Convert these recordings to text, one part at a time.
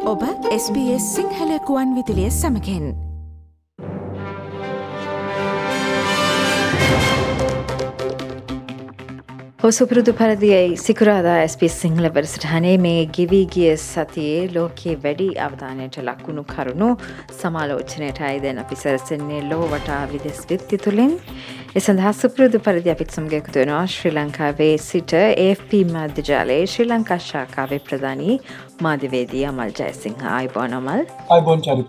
ඔබ SBS සිංහල කුවන් විදිලිය සමකෙන් හොසුපුරුදු පරදියයි සිකුරාදා SBS Sinhala වැඩසටහනේ මේ ගෙවී ගිය සතියේ ලෝකයේ වැඩි අවධානයට ලක්වුණු කරුණු සමාලෝචනයටයි දැන් අපි සැරසෙන්නේ ලෝ වටා විදෙස් විත්ති තුළින්. ඒ සඳහා සුපුරුදු පරිදි අපිත් සමග එකතු වෙනවා ශ්‍රී ලංකාවේ සිට AFP මාධ්‍ය ජාලයේ ශ්‍රී ලංකා ශාඛාවේ ප්‍රධානී මාධ්‍යවේදී අමල් ජයසිංහ. ආයුබෝවන් අමල්. ආයුබෝවන් චරිත.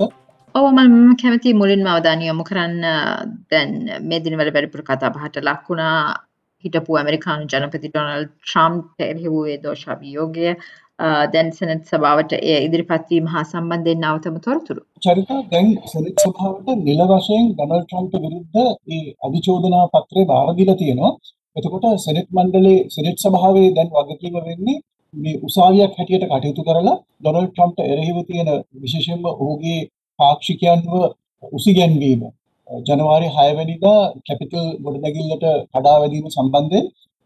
මම කැමති මුලින්ම අවධානය යොමු කරන්න දැන් මේ දිනවල වැඩිපුර කතා බහට ලක් වුණා හිටපු ඇමරිකානු ජනපති ඩොනල්ඩ් ට්‍රම්ප් එරෙහිවූ දෝෂාභියෝගය දැන් සෙනට් සභාවට එය ඉදිරිපත් වීම හා සම්බන්ධයෙන් නවතම තොරතුරු. චරිත දැන් සෙනට් සභාවට නිල වශයෙන් ඩොනල්ඩ් ට්‍රම්ප් විරුද්ධ ඒ අධිචෝදනා පත්‍රය බාර දීලා තියෙනවා. එතකොට සෙනට් මණ්ඩලයේ සෙනට් සභාවේ දැන් වගකීම වෙන්නේ මේ උසාවියක් හැටියට කටයුතු කරලා ඩොනල්ඩ් ට්‍රම්ප්ට එරෙහිව තියෙන විශේෂයෙන්ම ඔහුගේ පාක්ෂිකයන්ව උසිගැන්වීම ජනවාරි 6 වෙනිදා කැපිටල් ගොඩනැගිල්ලට කඩා වැදීම සම්බන්ධයෙන්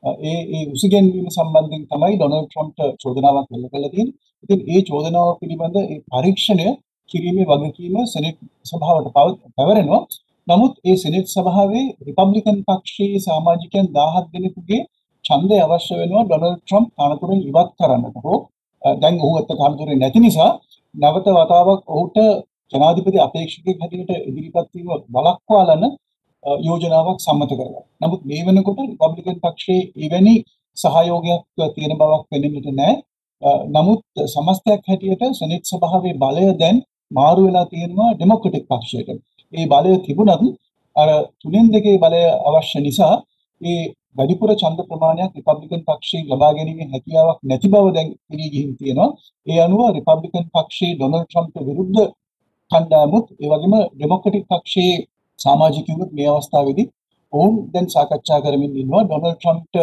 ඒ උසිගැන්වීම සම්බන්ධයෙන් තමයි ඩොනල්ඩ් ට්‍රම්ප්ට චෝදනාවක් එල්ල කළා තියෙන්නේ. ඉතින් ඒ චෝදනාව පිළිබඳ ඒ පරීක්ෂණය කිරීමේ වගකීම සෙනෙට් සභාවට පැවරෙනවා. නමුත් ඒ සෙනෙට් සභාවේ රිපබ්ලිකන් පක්ෂයේ සමාජිකයන් 17 දෙනෙකුගේ ඡන්දය අවශ්‍ය වෙනවා ඩොනල්ඩ් ට්‍රම්ප් තනතුරෙන් ඉවත් කරන්නට. දැන් ඔහු අත තනතුරේ නැති නිසා නැවත වතාවක් ඔහුට ජනාධිපති අපේක්ෂකයෙක් හැටියට ඉදිරිපත් වීම වළක්වාලන යෝජනාවක් සම්මත කරගන්නවා. නමුත් මේ වෙනකොට රිපබ්ලිකන් පක්ෂයේ එවැනි සහයෝගයක් තියෙන බවක් පෙනෙන්නට නැහැ. නමුත් සමස්තයක් හැටියට සෙනෙට් සභාවේ බලය දැන් මාරු වෙලා තියෙනවා ඩෙමොක්‍රටික් පක්ෂයට. ඒ බලය තිබුණත් අර 3/2 බලය අවශ්‍ය නිසා ඒ වැඩිපුර ඡන්ද ප්‍රමාණයක් රිපබ්ලිකන් පක්ෂයෙන් ලබා ගැනීමේ හැකියාවක් නැති බව දැන් පිරී ගිහින් තියෙනවා. ඒ අනුව රිපබ්ලිකන් පක්ෂයේ ඩොනල්ඩ් ට්‍රම්ප්ට විරුද්ධ කණ්ඩායමුත් ඒ වගේම ඩෙමොක්‍රටික් පක්ෂයේ සමාජිකයනුත් මේ අවස්ථාවේදී ඔවුන් දැන් සාකච්ඡා කරමින් ඉන්නවා ඩොනල්ඩ් ට්‍රම්ප්ට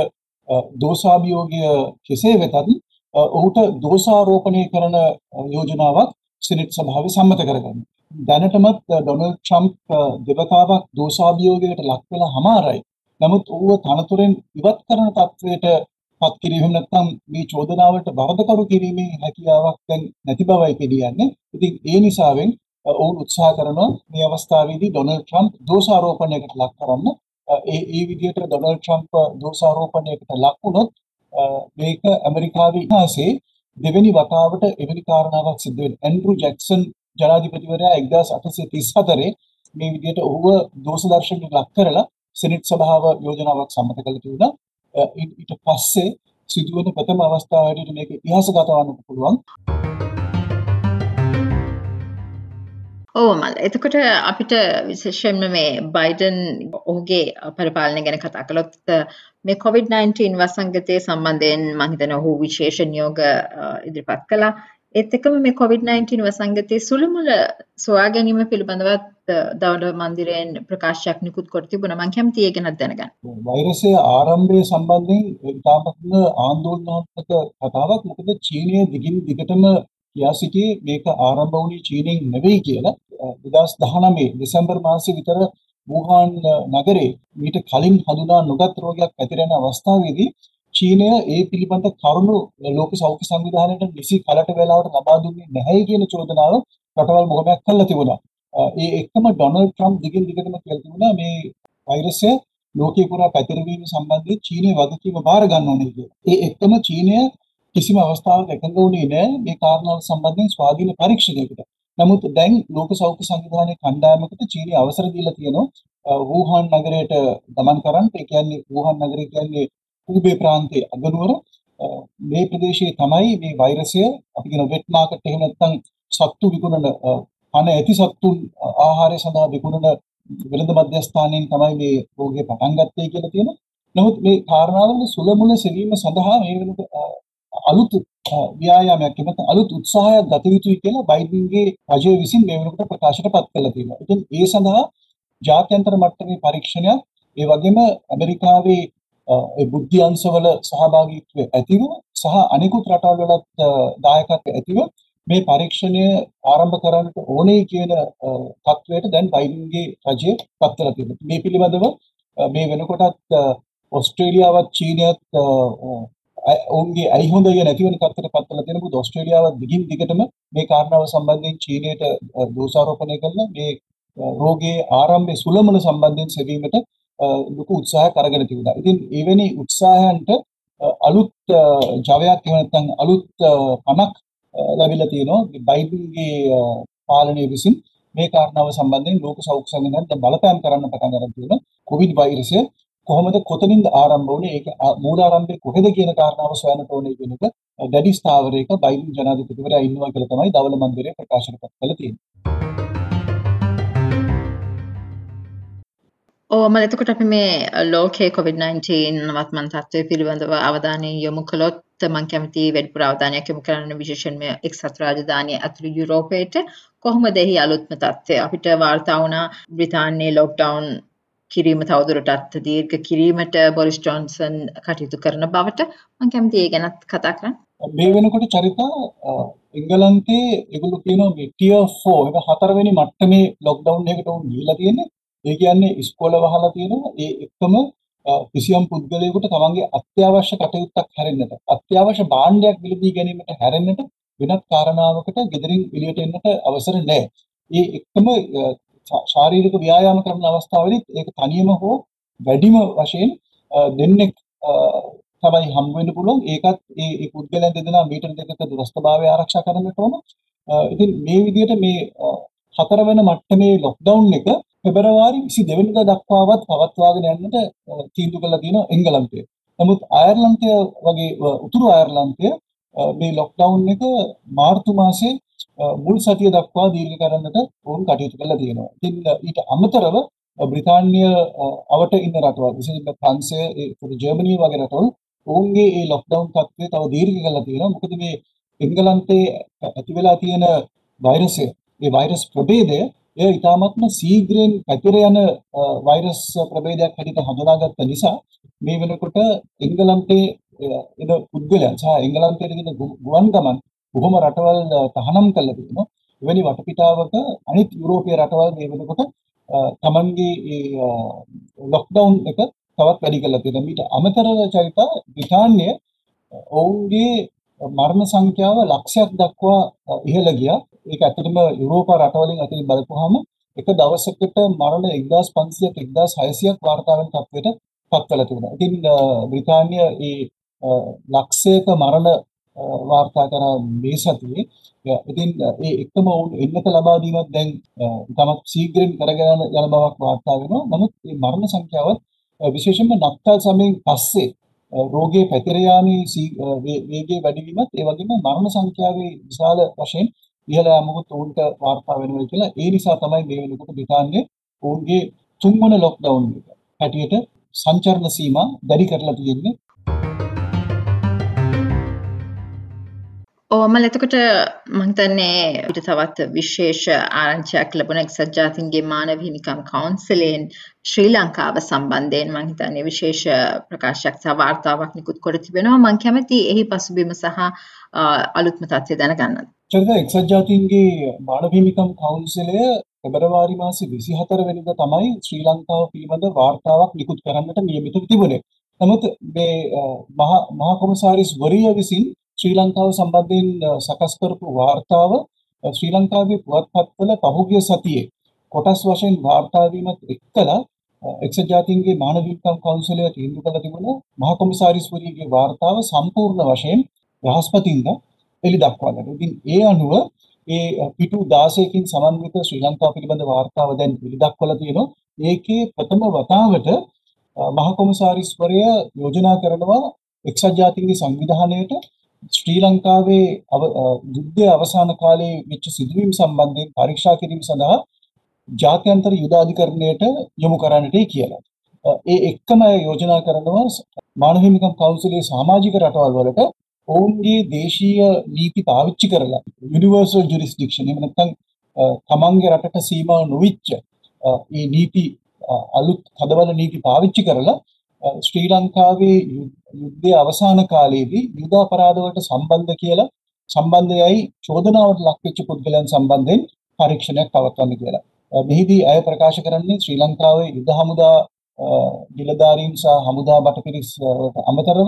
දෝෂාභියෝගය කෙසේ වෙතත් ඔහුට දෝෂාරෝපණය කරන යෝජනාවක් සෙනෙට් සභාවේ සම්මත කරගන්න. දැනටමත් ඩොනල්ඩ් ට්‍රම්ප් දෙවතාවක් දෝෂාභියෝගයකට ලක් වෙලා හමාරයි. නමුත් ඔහුව තනතුරෙන් ඉවත් කරන තත්ත්වයට පත් කිරීම නැත්නම් මේ චෝදනාවට වරදකරු කිරීමේ හැකියාවක් දැන් නැති බවයි කියන්නේ. ඉතින් ඒ නිසාවෙන් ඔවුන් උත්සාහ කරනවා මේ අවස්ථාවේදී ඩොනල්ඩ් ට්‍රම්ප් දෝෂාරෝපණයකට ලක් කරන්න. ඒ විදිහට ඩොනල්ඩ් ට්‍රම්ප් දෝෂාරෝපණයකට ලක් වුණොත් මේක ඇමරිකාවේ ඉතිහාසයේ දෙවෙනි වතාවට එවැනි කාරණාවක් සිද්ධ වෙනවා. ඇන්ඩ්‍රු ජැක්සන් ජනාධිපතිවරයා 1834 මේ විදිහට ඔහුව දෝෂ දර්ශනයට ලක් කරලා සෙනෙට් සභාව යෝජනාවක් සම්මත කළ තිබුණා. ඊට පස්සේ සිදුවන ප්‍රථම අවස්ථාවේදී මේක ඉතිහාසගත වන්නත් පුළුවන්. මල් එතකොට අපිට විශේෂයෙන්ම මේ බයිඩන් ඔහුගේ පරිපාලනය ගැන කතා කළොත් මේ COVID-19 වසංගතය සම්බන්ධයෙන් මම හිතනවා ඔහු විශේෂ නියෝග ඉදිරිපත් කළා. ඒත් එක්කම මේ COVID-19 වසංගතයේ සුළුමුළු සොයා ගැනීම පිළිබඳවත් දවඩ මන්දිරයෙන් ප්‍රකාශයක් නිකුත් කර තිබුණා. මම කැමතියි ඒක ගැන දැනගන්න. වෛරසය ආරම්භය සම්බන්ධයෙන් ඉතාමත්ම ආందోලනාත්මක කතාවක්. මොකද චීනය දිගින් දිගටම කියා සිටියේ මේක ආරම්භ වුණේ චීනෙන් නෙවෙයි කියලා. 2019 දෙසැම්බර් මාසයේ විතර වුහාන් නගරේ මීට කලින් හඳුනා නොගත් රෝගයක් ඇතිරෙන අවස්ථාවේදී චීනය ඒ පිළිබඳ කරුණු ලෝක සෞඛ්‍ය සංවිධානයට නිසි කලට වේලාවට ලබා දුන්නේ නැහැ කියන චෝදනාව රටවල් බොහොමයක් කළා තිබුණා. ඒ එක්කම ඩොනල්ඩ් ට්‍රම්ප් දිගින් දිගටම කියලා තිබුණා මේ වෛරසය ලෝකේ පුරා පැතිරවීම සම්බන්ධයෙන් චීනය වගකීම බාර ගන්න ඕනේ කියලා. ඒ එක්කම චීනය කිසිම අවස්ථාවක එකඟ වුණේ නැහැ මේ කාරණාව සම්බන්ධයෙන් ස්වාධීන පරීක්ෂණයකට. නමුත් දැන් ලෝක සෞඛ්‍ය සංවිධානයේ කණ්ඩායමකට චීනය අවසර දීලා තියෙනවා වුහාන් නගරයට ගමන් කරන්න. ඒ කියන්නේ වුහාන් නගරය කියන්නේ හුබේ ප්‍රාන්තයේ අගනුවර. මේ ප්‍රදේශයේ තමයි මේ වෛරසය අපි කියන වෙට් මාකට් එහෙම නැත්නම් සත්තු විකුණන කන ඇති සත්තුන් ආහාරය සඳහා විකුණන වෙළඳ මධ්‍යස්ථානයෙන් තමයි මේ රෝගය පටන් ගත්තේ කියලා තියෙනවා. නමුත් මේ කාරණාවල සුළමුල සෙවීම සඳහා මේ වෙනකොට අලුත් ව්‍යායාමයක් එමත් අලුත් උත්සාහයක් ගත යුතුයි කියලා බයිඩන්ගේ රජය විසින් මේ වෙනකොට ප්‍රකාශයට පත් කළා තියෙනවා. ඉතින් ඒ සඳහා ජාත්‍යන්තර මට්ටමේ පරීක්ෂණයක් ඒ වගේම ඇමරිකාවේ ඒ බුද්ධි අංශවල සහභාගීත්වය ඇතිව සහ අනෙකුත් රටවල් වලත් දායකත්වය ඇතිව මේ පරීක්ෂණය ආරම්භ කරන්නට ඕනේ කියන තත්වයට දැන් බයිඩන්ගේ රජය පත් කරලා තියෙනවා. මේ පිළිබඳව මේ වෙනකොටත් ඕස්ට්‍රේලියාවත් චීනයත් ඔවුන්ගේ ඇයි හොඳය නැති වෙන තත්ත්වයට පත් කරලා තියෙන මොකද ඕස්ට්‍රේලියාව දිගින් දිගටම මේ කාරණාව සම්බන්ධයෙන් චීනයට දෝෂාරෝපණය කරලා මේ රෝගයේ ආරම්භය සුළමන සම්බන්ධයෙන් සෙවීමට ලොකු උත්සාහයක් අරගෙන තිබුණා. ඉතින් එවැනි උත්සාහයන්ට අලුත් ජවයක් එහෙම නැත්නම් අලුත් පණක් ලැබිලා තියෙනවා. බයිඩන්ගේ පාලනය විසින් මේ කාරණාව සම්බන්ධයෙන් ලෝක සෞඛ්‍ය සංවිධානය බලපෑම් කරන්න පටන් ගන්න තියෙනවා. කොවිඩ් වෛරසය කොහොමද කොතනින්ද ආරම්භ වුණේ ඒක මූලාරම්භය කොහෙද කියන කාරණාව සොයන්නට ඕනේ කියන එක දැඩි ස්ථාවරයක බයිඩන් ජනාධිපතිවරයා ඉන්නවා කියලා තමයි ධවල මන්දිරය ප්‍රකාශ කරලා තියෙන්නේ. මම එතකොට අපි මේ ලෝකයේ COVID-19 වත්මන් තත්ත්වය පිළිබඳව අවධානය යොමු කළොත් මම කැමති වැඩිපුර අවධානයක් යොමු කරන්න විශේෂයෙන්ම එක්සත් රාජධානිය ඇතුළු යුරෝපයට කොහොමද එහි අලුත්ම තත්ත්වය අපිට වාර්තා වුණා බ්‍රිතාන්‍යයේ ලොක්ඩවුන් කිරීම තවදුරටත් දීර්ඝ කිරීමට බොරිස් ජොන්සන් කටයුතු කරන බවට මම කැමති ඒ ගැනත් කතා කරන්න. මේ වෙනකොට චරිතා එංගලන්තයේ ඒගොල්ලෝ කියනවා මේ ටියර් 4 එක හතරවෙනි මට්ටමේ ලොක්ඩවුන් එකකට උන් ගිහිලා තියෙන්නේ. ඒ කියන්නේ ඉස්කෝල වහලා තියෙනවා. ඒ එක්කම කිසියම් පුද්ගලයෙකුට තමන්ගේ අත්‍යවශ්‍ය කටයුත්තක් හැරෙන්නට, අත්‍යවශ්‍ය භාණ්ඩයක් මිලදී ගැනීමට හැරෙන්නට වෙනත් කාරණාවකට ගෙදරින් එළියට එන්නට අවසර නැහැ. ඒ එක්කම ශාරීරික ව්‍යායාම කරන අවස්ථාවේදී ඒක තනියම හෝ වැඩිම වශයෙන් දෙන්නෙක් තමයි හම් වෙන්න පුළුවන්. ඒකත් ඒ පුද්ගලයන් දෙදෙනා මීටර දෙකක දුරස්ථභාවය ආරක්ෂා කරන්නට ඕන. ඉතින් මේ විදිහට මේ හතරවෙනි මට්ටමේ ලොක්ඩවුන් එක පෙබරවාරි 22 වෙනිදා දක්වාවත් පවත්වාගෙන යන්නට තීන්දුව කළා තියෙනවා එංගලන්තය. නමුත් අයර්ලන්තය වගේ උතුරු අයර්ලන්තය මේ ලොක්ඩවුන් එක මාර්තු මාසයේ මුල් සතිය දක්වා දීර්ඝ කරන්නට වුන් කටයුතු කළා තියෙනවා. ඉතින් ඊට අමතරව බ්‍රිතාන්‍ය අවට ඉන්න රටවල් විශේෂයෙන්ම ප්‍රංශය ජර්මනිය වගේ රටවල් ඔවුන්ගේ මේ ලොක්ඩවුන් තත්ත්වය තව දීර්ඝ කරලා තියෙනවා. මොකද මේ එංගලන්තයේ ඇති වෙලා තියෙන වෛරසය, මේ වෛරස් ප්‍රභේදය එය ඉතාමත්ම ශීඝ්‍රයෙන් පැතිර යන වෛරස් ප්‍රභේදයක් හැටියට හඳුනාගත්ත නිසා මේ වෙනකොට එංගලන්තයේ එන පුද්ගලයන් සහ එංගලන්තයේ තියෙන ගුවන් ගමන් බොහොම රටවල් තහනම් කළා තියෙනවා. එවැනි වටපිටාවක අනිත් යුරෝපීය රටවල් මේ වෙනකොට තමන්ගේ ඒ ලොක්ඩවුන් එක තවත් වැඩි කරලා තියෙනවා. ඊට අමතරව චරිතා බ්‍රිතාන්‍ය ඔවුන්ගේ මරණ සංඛ්‍යාව ලක්ෂයක් දක්වා ඉහළ ගියා. ඒක ඇත්තටම යුරෝපා රටවලින් අතින් බලපුවාම එක දවසකට මරණ 1500ක් 1600ක් වාර්තා වෙන තත්ත්වයට පත් වෙලා තිබුණා. ඉතින් බ්‍රිතාන්‍ය මේ ලක්ෂයක මරණ වාර්තා කරන මේ සතියේ ඉතින් ඒ එකම වුන් එන්නත ලබා දීමක් දැන් තමත් ශීඝ්‍රයෙන් කරගෙන යන බවක් වාර්තා වෙනවා. නමුත් මේ මරණ සංඛ්‍යාවත් විශේෂයෙන්ම නක්තල් සමයෙන් පස්සේ රෝගයේ පැතිර යාමේ වේගයේ වැඩිවීමත් ඒ වගේම මරණ සංඛ්‍යාවේ විශාල වශයෙන් ඉහළ යාමකුත් උන්ට වාර්තා වෙනවා කියලා. ඒ නිසා තමයි මේ වෙනකොට බ්‍රිතාන්‍යයේ ඔවුන්ගේ තුන්වන ලොක්ඩවුන් එක හැටියට සංචරණ සීමා දැඩි කරලා තියෙන්නේ. මම එතකොට මම හිතන්නේ ඊට තවත් විශේෂ ආරංචියක් ලැබුණා එක්සත් ජාතීන්ගේ මානව හිමිකම් කවුන්සිලෙන් ශ්‍රී ලංකාව සම්බන්ධයෙන් මම හිතන්නේ විශේෂ ප්‍රකාශයක් සහ වාර්තාවක් නිකුත් කර තිබෙනවා. මම කැමති එහි පසුබිම සහ අලුත්ම තත්ත්වය දැනගන්න. චරිත එක්සත් ජාතීන්ගේ මානව හිමිකම් කවුන්සිලය පෙබරවාරි මාසේ 24 වෙනිදා තමයි ශ්‍රී ලංකාව පිළිබඳ වාර්තාවක් නිකුත් කරන්නට නියමිතව තිබුණේ. නමුත් මේ මහා කොමසාරිස් වරිය විසින් ශ්‍රී ලංකාව සම්බන්ධයෙන් සකස් කරපු වාර්තාව ශ්‍රී ලංකාවේ පුවත්පත්වල පහුගිය සතියේ කොටස් වශයෙන් වාර්තා වීමත් එක්කලා එක්සත් ජාතීන්ගේ මානව හිමිකම් කවුන්සිලය තීන්දුව කළ තිබුණා මහා කොමසාරිස් වරියගේ වාර්තාව සම්පූර්ණ වශයෙන් බ්‍රහස්පතින්දා එළි දක්වන්නට. ඉතින් ඒ අනුව ඒ පිටු 16කින් සමන්විත ශ්‍රී ලංකාව පිළිබඳ වාර්තාව දැන් එළි දක්වලා තියෙනවා. ඒකේ ප්‍රථම වතාවට මහා කොමසාරිස්වරයා යෝජනා කරනවා එක්සත් ජාතීන්ගේ සංවිධානයට ශ්‍රී ලංකාවේ යුද්ධයේ අවසාන කාලයේ වෙච්ච සිදුවීම් සම්බන්ධයෙන් පරීක්ෂා කිරීම සඳහා ජාත්‍යන්තර යුද අධිකරණයට යොමු කරන්නටයි කියලා. ඒ එක්කම යෝජනා කරනවා මානව හිමිකම් කවුන්සිලයේ සමාජික රටවල් වලට ඔවුන්ගේ දේශීය නීති පාවිච්චි කරලා යුනිවර්සල් ජුරිස්ඩික්ෂන් එහෙම නැත්නම් තමන්ගේ රටට සීමා නොවිච්ච මේ නීති අලුත් කඩවල නීති පාවිච්චි කරලා ශ්‍රී ලංකාවේ යුද්ධයේ අවසාන කාලයේදී යුද අපරාධ වලට සම්බන්ධයයි චෝදනාවට ලක්වෙච්ච පුද්ගලයන් සම්බන්ධයෙන් පරීක්ෂණයක් පවත්වන්න කියලා. මෙහිදී අය ප්‍රකාශ කරන්නේ ශ්‍රී ලංකාවේ යුද හමුදා නිලධාරීන් සහ හමුදා බටපිරිස් අමතරව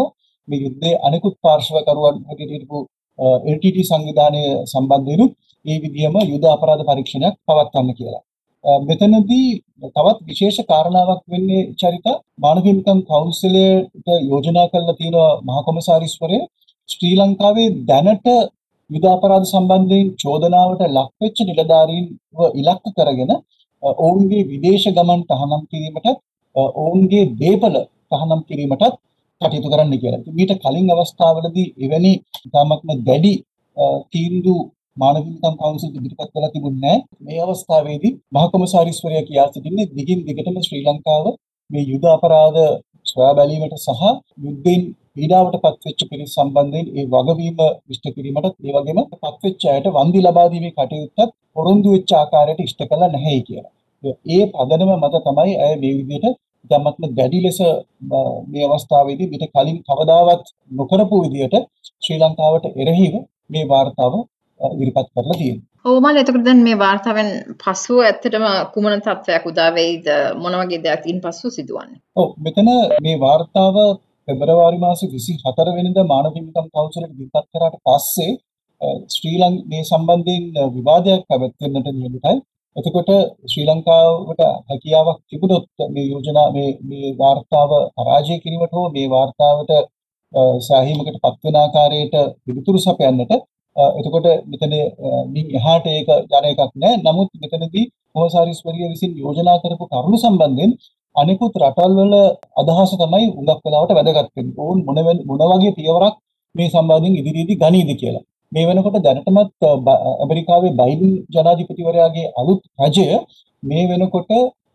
මේ යුද්ධයේ අනෙකුත් පාර්ශවකරුවන් හැටියට හිටපු LTT සංවිධානය සම්බන්ධයෙන් මේ විදිහම යුද අපරාධ පරීක්ෂණයක් පවත්වන්න කියලා. මෙතනදී තවත් විශේෂ කාරණාවක් වෙන්නේ චරිත මානව හිමිකම් කවුන්සිලයට යෝජනා කරලා තියෙන මහා කොමසාරිස්වරයා ශ්‍රී ලංකාවේ දැනට යුද අපරාධ සම්බන්ධයෙන් චෝදනාවට ලක් වෙච්ච නිලධාරීන්ව ඉලක්ක කරගෙන ඔවුන්ගේ විදේශ ගමන් තහනම් කිරීමට ඔවුන්ගේ දේපල තහනම් කිරීමටත් කටයුතු කරන්න කියලා. ඊට කලින් අවස්ථාවලදී එවැනි ඉතාමත්ම දැඩි තීන්දුව මානව හිමිකම් කවුන්සිල් ඉදිරිපත් කරලා තිබුණේ නැහැ. මේ අවස්ථාවේදී මහා කොමසාරිස්වරයා කියා සිටින්නේ දිගින් දිගටම ශ්‍රී ලංකාව මේ යුද අපරාධ සොයා බැලීමට සහ යුද්ධෙන් පීඩාවට පත්වෙච්ච පිරිස් සම්බන්ධයෙන් ඒ වගවීම ඉෂ්ට කිරීමටත් ඒ වගේම පත්වෙච්ච අයට වන්දි ලබා දීමේ කටයුත්තත් පොරොන්දු වෙච්ච ආකාරයට ඉෂ්ට කළා නැහැයි කියලා. ඒ පදනම මත තමයි අය මේ විදිහට ඉතාමත්ම දැඩි ලෙස මේ අවස්ථාවේදී පිට කලින් කවදාවත් නොකරපු විදිහට ශ්‍රී ලංකාවට එරෙහිව මේ වාර්තාව ඉදිරිපත් කරලා තියෙනවා. ඔව් මල එතකොට දැන් මේ වාර්තාවෙන් පසුව ඇත්තටම කුමන තත්ත්වයක් උදා වෙයිද මොන වගේ දෙයක් ඉන් පසුව සිදුවන්නේ? ඔව් මෙතන මේ වාර්තාව පෙබරවාරි මාසේ 24 වෙනිදා මානව හිමිකම් කවුන්සිලට ඉදිරිපත් කරාට පස්සේ ශ්‍රී ලංකාවේ මේ සම්බන්ධයෙන් විවාදයක් පැවැත්වෙන්නට නියමිතයි. එතකොට ශ්‍රී ලංකාවට හැකියාවක් තිබුණොත් මේ යෝජනා මේ වාර්තාව පරාජය කිරීමට හෝ මේ වාර්තාවට සෑහීමකට පත්වන ආකාරයට පිළිතුරු සපයන්නට එතකොට මෙතන මින් එහාට ඒක යන එකක් නෑ. නමුත් මෙතනදී කොමසාරිස්වරිය විසින් යෝජනා කරපු කරුණු සම්බන්ධයෙන් අනෙකුත් රටවල් වල අදහස තමයි උඟක් වෙලාවට වැදගත් වෙන්නේ. ඕන් මොන වගේ පියවරක් මේ සම්බන්ධයෙන් ඉදිරියේදී ගනීද කියලා. මේ වෙනකොට දැනටමත් ඇමරිකාවේ බයිඩන් ජනාධිපතිවරයාගේ අලුත් රජය මේ වෙනකොට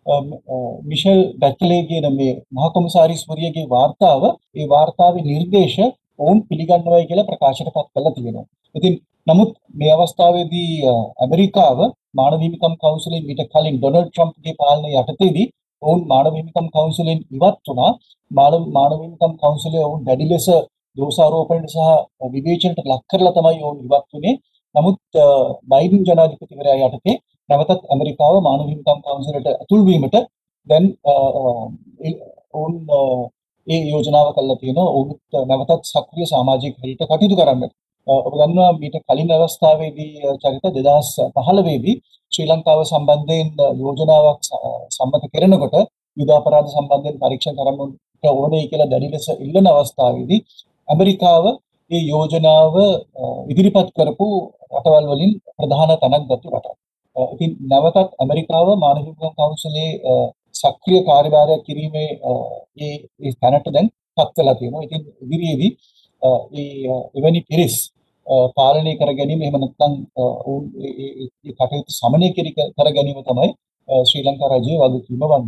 මිෂෙල් බැට්ලේ කියන මේ මහා කොමසාරිස්වරියගේ වාර්තාව ඒ වාර්තාවේ නිර්දේශ ඔවුන් පිළිගන්නවයි කියලා ප්‍රකාශයට පත් කරලා තියෙනවා. ඉතින් නමුත් මේ අවස්ථාවේදී ඇමරිකාව මානව හිමිකම් කවුන්සිලෙන් ඊට කලින් ඩොනල්ඩ් ට්‍රම්ප්ගේ පාලනය යටතේදී ඔවුන් මානව හිමිකම් කවුන්සිලෙන් ඉවත් වුණා. මානව හිමිකම් කවුන්සිලය ඔවුන් දැඩි ලෙස දෝෂාරෝපණයට සහ විවේචනයට ලක් කරලා තමයි ඔවුන් ඉවත් වුණේ. නමුත් බයිඩන් ජනාධිපතිවරයා යටතේ නැවතත් ඇමරිකාව මානව හිමිකම් කවුන්සිලට ඇතුල් වීමට දැන් ඔවුන් ඒ යෝජනාව කළා තියෙනවා. ඔවුන් නැවතත් සක්‍රීය සමාජික හැටියට කටයුතු කරන්න. ඔබ දන්නවා මීට කලින් අවස්ථාවේදී චරිත 2015 දී ශ්‍රී ලංකාව සම්බන්ධයෙන් යෝජනාවක් සම්මත කරනකොට යුද අපරාධ සම්බන්ධයෙන් පරීක්ෂණ කරන්න ඕනේ කියලා දැඩි ලෙස ඉල්ලන අවස්ථාවේදී ඇමරිකාව මේ යෝජනාව ඉදිරිපත් කරපු රටවල් වලින් ප්‍රධාන තැනක් ගත්තු රටක්. ඉතින් නැවතත් ඇමරිකාව මානව හිමිකම් කවුන්සිලේ සක්‍රීය කාර්යභාරයක් කිරීමේ ඒ තැනට දැන් පත් වෙලා තියෙනවා. ඉතින් ඉදිරියේදී එවැනි පිරිස් පාලනය කර ගැනීම එහෙම නැත්නම් ඒ කටයුතු සමනය කර ගැනීම තමයි ශ්‍රී ලංකා රජයේ වගකීම වන්නේ.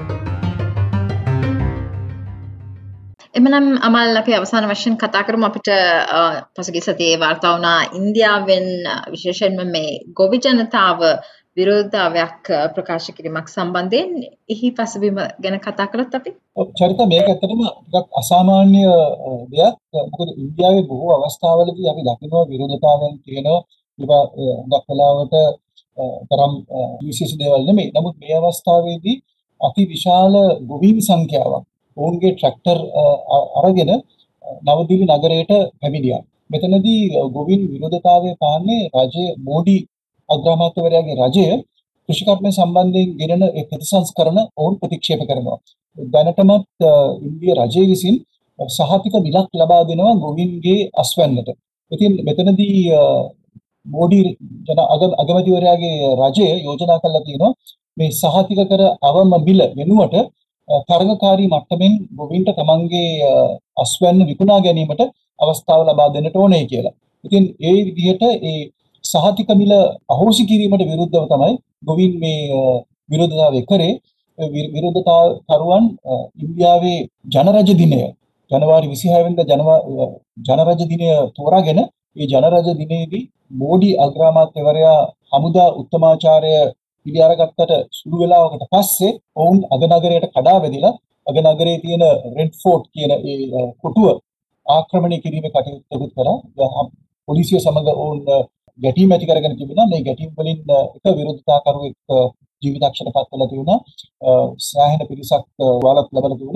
එමනම් අමල් අපි අවසාන වශයෙන් කතා කරමු අපිට පසුගිය සතියේ වාර්තා වුණා ඉන්දියාවෙන් විශේෂයෙන්ම මේ ගොවි ජනතාව විරෝධතාවයක් ප්‍රකාශ කිරීමක් සම්බන්ධයෙන් එහි පසුබිම ගැන කතා කළොත් අපි චරිත මේක ඇත්තටම ටිකක් අසාමාන්‍ය දෙයක්. මොකද ඉන්දියාවේ බොහෝ අවස්ථාවලදී අපි දකිනවා විරෝධතාවයන් තියෙනවා. ඒවා දක්වලාවට තරම් විශේෂ දේවල් නෙමෙයි. නමුත් මේ අවස්ථාවේදී අති විශාල ගොවීන් සංඛ්‍යාවක් ඔවුන්ගේ ට්‍රැක්ටර් අරගෙන නවදිල්ලි නගරයට පැමිණියා. මෙතනදී ගොවීන් විරෝධතාවය පාන්නේ රජයේ මෝඩි අග්‍රාමාත්‍යවරයාගේ රජය කෘෂිකර්ම සම්බන්ධයෙන් ගෙනන ඒ ප්‍රතිසංස්කරණ ඔවුන් ප්‍රතික්ෂේප කරනවා. දැනටමත් ඉන්දියා රජය විසින් සහතික මිලක් ලබා දෙනවා ගොවීන්ගේ අස්වැන්නට. ඉතින් මෙතනදී මෝඩි අගමැතිවරයාගේ රජය යෝජනා කළා තියෙනවා මේ සහතික කර අවම මිල වෙනුවට තරගකාරී මට්ටමින් ගොවීන්ට තමන්ගේ අස්වැන්න විකුණා ගැනීමට අවස්ථාව ලබා දෙන්නට ඕනේ කියලා. ඉතින් ඒ විදිහට ඒ සහතික මිල අහෝසි කිරීමට විරුද්ධව තමයි ගොවීන් මේ විරෝධතාවය කරේ. විරෝධතාවකරුවන් ඉන්දියාවේ ජනරජ දිනය ජනවාරි 26 වෙනිදා ජනරජ දිනය තෝරාගෙන ඒ ජනරජ දිනයේදී මෝඩි අග්‍රාමාත්‍යවරයා හමුදා උත්තමාචාර්ය පිළිඅරගත්තට සුළු වේලාවකට පස්සේ ඔවුන් අගනගරයට කඩා වැදිලා අගනගරයේ තියෙන රෙඩ් ෆෝර්ට් කියන ඒ කොටුව ආක්‍රමණය කිරීමේ කටයුතු කරා. පොලිසිය සමග ඔවුන් ගැටීම් ඇති කරගෙන තිබුණා. මේ ගැටීම් වලින් එක විරෝධතාකරුවෙක් ජීවිතක්ෂයට පත් වෙලා තිබුණා. සෑහෙන පිරිසක් වාලත් ලැබලා තිබුණා.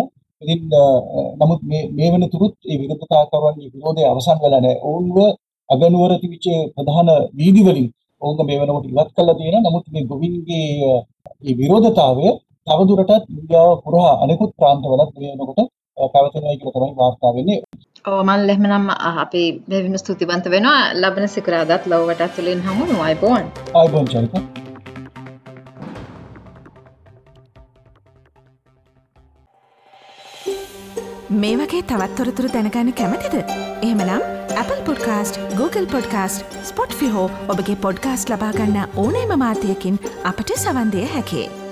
ඉතින් නමුත් මේ වෙනතුරුත් මේ විරෝධතාවකරුවන්ගේ විරෝධය අවසන් වෙලා නැහැ. ඔවුන්ව අගනුවර තිබිච්ච ප්‍රධාන වීදි වලින් ඔවුන්ව මේ වෙනකොට ඉවත් කළා තියෙනවා. නමුත් මේ ගොවින්ගේ මේ විරෝධතාවය තවදුරටත් ඉන්දියාව පුරා අනෙකුත් ප්‍රාන්තවලත් මේ වෙනකොට පැවතෙනවා කියලා තමයි වාර්තා වෙන්නේ. ඔව් මම එහෙනම් අපි දෙවියන් ස්තුතිවන්ත වෙනවා. ලබන සිකුරාදාත් ලොවට තුලින් හමුවෙමු. අයබෝන්. ආයුබෝවන් චරිත. මේ වගේ තවත් තොරතුරු දැනගන්න කැමතිද? එහෙමනම් Apple Podcast, Google Podcast, Spotify හෝ ඔබගේ පොඩ්කාස්ට් ලබා ගන්න ඕනෑම මාධ්‍යයකින් අපට සවන් දෙන්න හැකියි.